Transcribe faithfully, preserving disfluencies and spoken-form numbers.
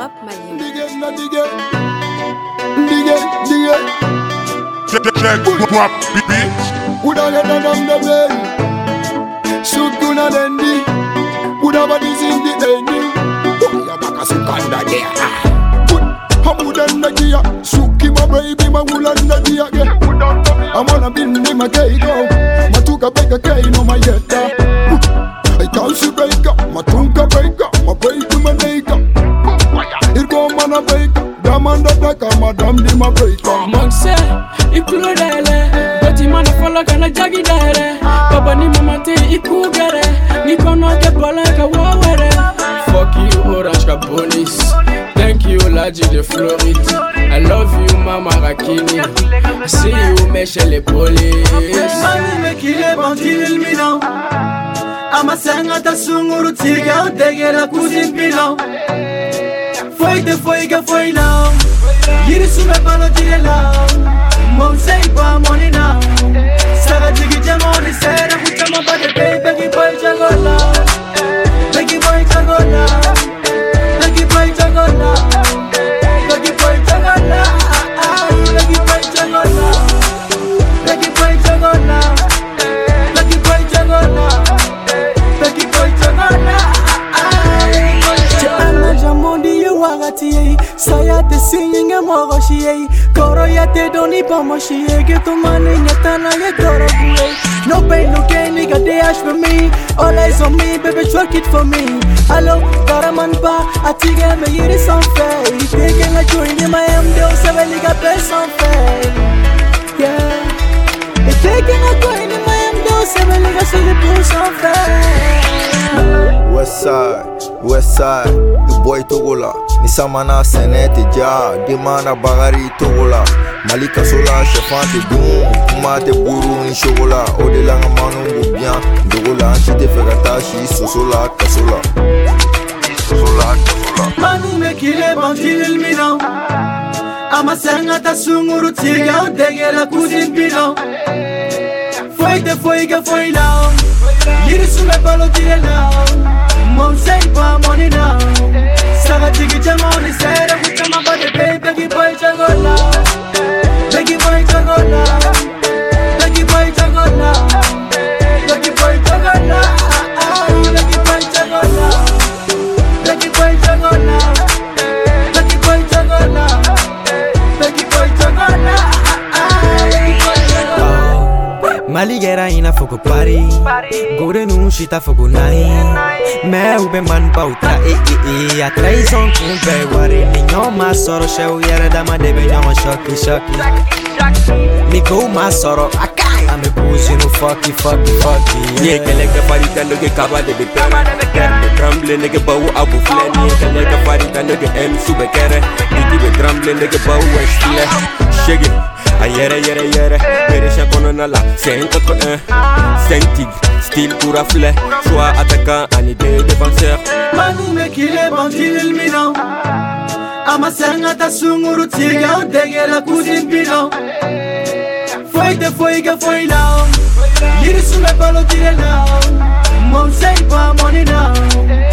Hip-hop malien. Dig it, na dig it. Dig it, dig it. Check, drop, bitch. Uda get na dam da bay. Sukuna dendi. Uda body in the dendi. Ya baka sukanda there. Put hamudanda dia. Suki my baby my ulanda dia. I wanna be in my keigo. Matuka beka kei no my yeta. I can't see breaker. Matunka breaker. My break to my nigga. It go man a breaker. Damanda daka madam di my breaker. Monse, ikulo dele. Bati mana follow kana jagi dele. Baba ni mamate ikugere. Ni kono ke bola ka wawere. Fuck you orange ka police. Thank you Laji de Floride. I love you mama Rakini. I see you Michelle police. Mani me kile bandil il milan. Ama senga ta sunguru tiga degera kuzin pilan. Foi de foi ga foi now. Yiri sume palo tire now. Mo say pa money now. Sara digi jamoni sera kuchama ba de baby boy chagola. Baby boy chagola. Baby boy chagola. Baby boy chagola. Baby boy chagola. Baby boy chagola. Baby boy chagola. Baby boy chagola. Jana jamondi ye wagati. Saya te singing a mogoshi. Koro ya te doni pomoshi. Get to money nyatana ye doro gule. No pain, no gain, nigga, they ask for me. All eyes on me, baby, twerk it for me. Hello, Karaman ba, atiga me yiri sans fait. Taking a joint in my M D O, seven nigga, best sans fait. Yeah. Taking a joint in my M D O, seven nigga, c'est le plus sans fait. West side, west side, the boy Togola. Nisamana senete ja, dimana bagari Togola. Malika sola, chefante doum, kuma te buru ni chogola. Odelanga manu bien, Dogola, anti te fegatashi, sosola, kasola. Sosola, kasola. Mani me kile bandil il milan. Ama senga ta sunguru tiga degera kuzin pilan. Foi de foi ga foi now. Yiri sume palo tire now. Mom say pa money now. Sara digi jamoni sera kuchama ba de baby boy chagola. Baby boy chagola. Baby boy chagola. Baby boy chagola. Baby boy chagola. Baby boy chagola. Baby boy chagola. Baby boy chagola. Maligera ina foco pari. Gore non shita foco nai. Me ube man pautra e e e. A traição com be wari. Ninho ma soro sheu yere da ma debe nyongo shoki shoki. Mi go ma soro akai. Ame pusi no fucky fucky fucky. Nye kelega farita noge kaba de betere. Kerde tremble nege bawu abu fle. Nye kelega farita noge em sube kere. Niki be tremble nege bawu westile. Shege. Ayere yere yere, peresha kono na la, cinq ko un, cinq tigres, style pour affler, choix attaquant, anidé défenseur. Mani me kile bandil il milan. Ama senga ta sunguru tiga degera kuzin pilan. Foi de foi ga foi now. Yiri sume palo tire now. Mom say pa money now.